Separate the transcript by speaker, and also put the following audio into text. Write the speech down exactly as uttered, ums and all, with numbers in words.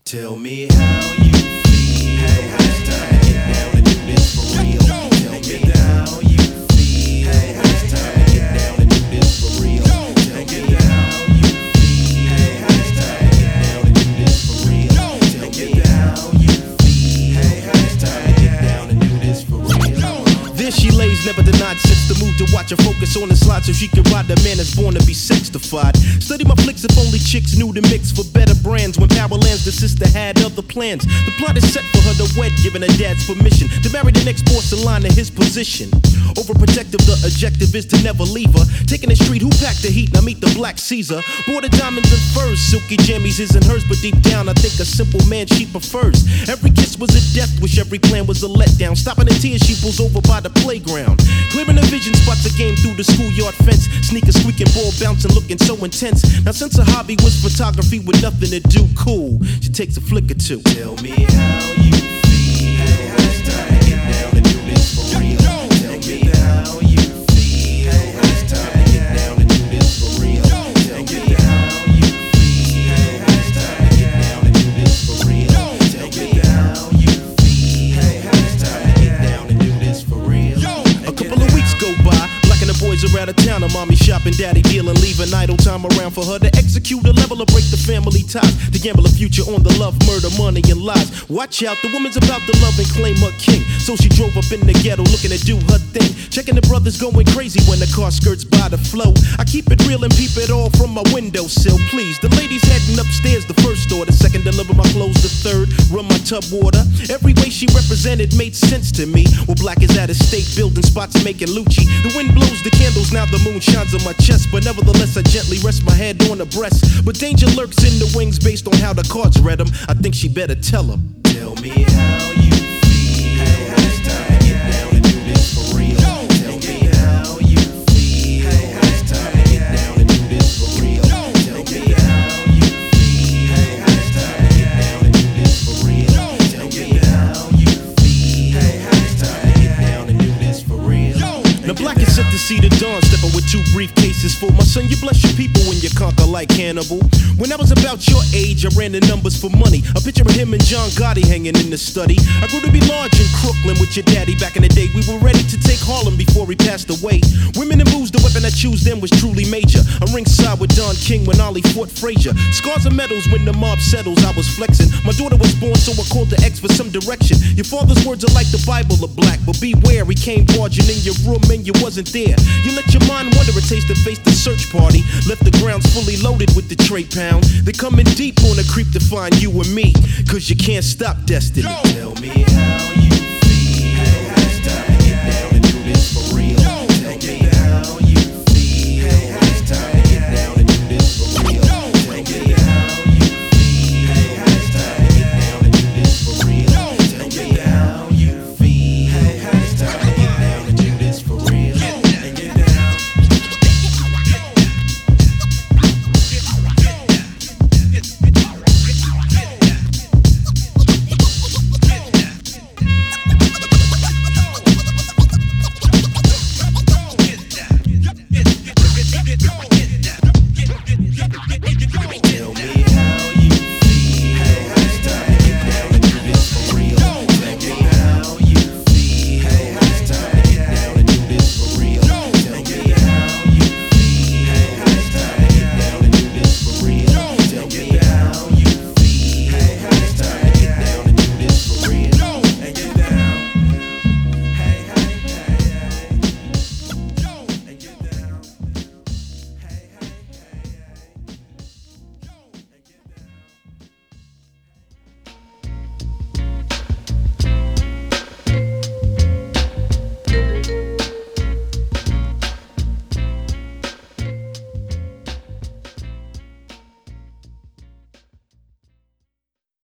Speaker 1: Tell me how you feel. Hey, it's time to get down and do this for real. Tell me how you feel. Hey, it's time to get down and do this for real. Tell me how you feel. Hey, it's time to get down and do this for real. Tell me how you feel. Hey, it's time to get down and do this for real.
Speaker 2: There she lays, never denied, sets the mood to watch her focus on the slide so she can ride the man that's born to be sex-defied. Study my flicks if only chicks knew the mix for better brands. When Power lands, the sister had other plans. The plot is set for her to wed, giving her dad's permission to marry the next porcelain in his position. Overprotective, the objective is to never leave her. Taking the street, who packed the heat? Now meet the Black Caesar. Bought her diamonds and furs, silky jammies isn't hers, but deep down I think a simple man she prefers. Every kiss was a death wish, every plan was a letdown. Stopping the tears, she pulls over by the playground. Clearing her vision, spots a game through the schoolyard fence. Sneakers squeaking, ball bouncing, looking so intense. Now since her hobby was photography with nothing to do, cool, she takes a flick or two.
Speaker 1: Tell me how you feel. Hey, it's time to get down and do this for real. Tell me how you feel. Hey, it's time to get down and do this for real. Tell me how you feel. Hey, it's time to get down and do this for real. Tell me how you feel. Hey, it's time to get down and do this for real.
Speaker 2: A couple of weeks go by, Black and the boys are out of town. Her mommy shopping, daddy dealing, leaving idle time around for her to execute a level or break the family ties. To gamble a future on the love, murder, money, and lies. Watch out, the woman's about to love and claim her king. So she drove up in the ghetto looking to do her thing. Checking the brothers going crazy when the car skirts by the flow. I keep it real and peep it all from my windowsill, please. The ladies heading upstairs, the first order. Second, deliver my clothes. The third, run my tub water. Every way she represented made sense to me. Well, Black is at a state building spots making Lucci. The wind blows the candles, now the moon shines on my chest. But nevertheless, I gently rest my head on her breast. But danger lurks in the wings based on how the cards read them. I think she better tell him.
Speaker 1: Tell me how you feel. Hey, it's time to get down and do this for real. Tell me how you feel. Hey, it's time to get down and do this for real. Tell me how you feel. Hey, it's time to get down and do this for real. Tell me how you feel. Hey, it's time to get down and do this for real.
Speaker 2: Now Black is set to see the dawn, stepping with two briefcases full. My son, you bless your people when you conquer like Hannibal. When I was about your age, I ran the numbers for money. A picture of him and John Gotti hanging in the study. I grew to be large in Crooklyn with your daddy back in the day. We were ready to take Harlem before he passed away. Women and booze, the weapon I choose then was truly major. I'm ringside with Don King when Ollie fought Frazier. Scars and medals when the mob settles, I was flexing. My daughter was born, so I called the X for some direction. Your father's words are like the Bible of Black, but beware, he came barging in your room and you wasn't there. You let your mind wander a taste and face the search party. Left the grounds fully loaded with the tray pound. They coming deep on a creep to find you and me, cause you can't stop destiny.
Speaker 1: Tell me how you